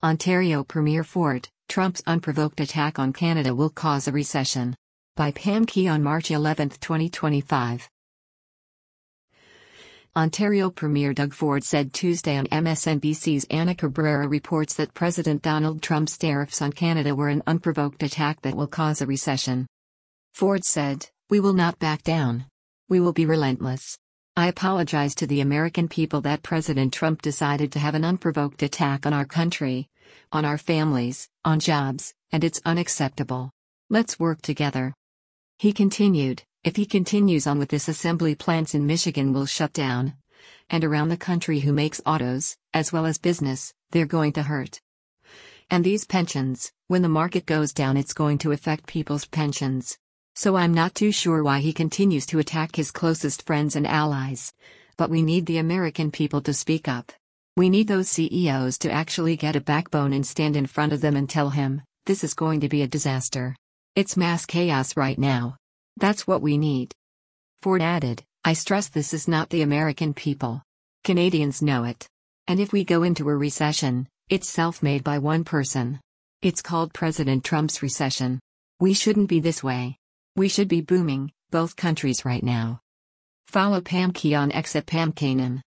Ontario Premier Ford, Trump's unprovoked attack on Canada will cause a recession. By Pam Key on March 11, 2025. Ontario Premier Doug Ford said Tuesday on MSNBC's Ana Cabrera reports that President Donald Trump's tariffs on Canada were an unprovoked attack that will cause a recession. Ford said, "We will not back down. We will be relentless. I apologize to the American people that President Trump decided to have an unprovoked attack on our country, on our families, on jobs, and it's unacceptable. Let's work together." He continued, "If he continues on with this, assembly plants in Michigan will shut down. And around the country who makes autos, as well as business, they're going to hurt. And these pensions, when the market goes down, it's going to affect people's pensions. So I'm not too sure why he continues to attack his closest friends and allies. But we need the American people to speak up. We need those CEOs to actually get a backbone and stand in front of them and tell him, this is going to be a disaster. It's mass chaos right now. That's what we need." Ford added, "I stress this is not the American people. Canadians know it. And if we go into a recession, it's self-made by one person. It's called President Trump's recession. We shouldn't be this way. We should be booming, both countries right now." Follow Pam Key on X at Pam Kanan.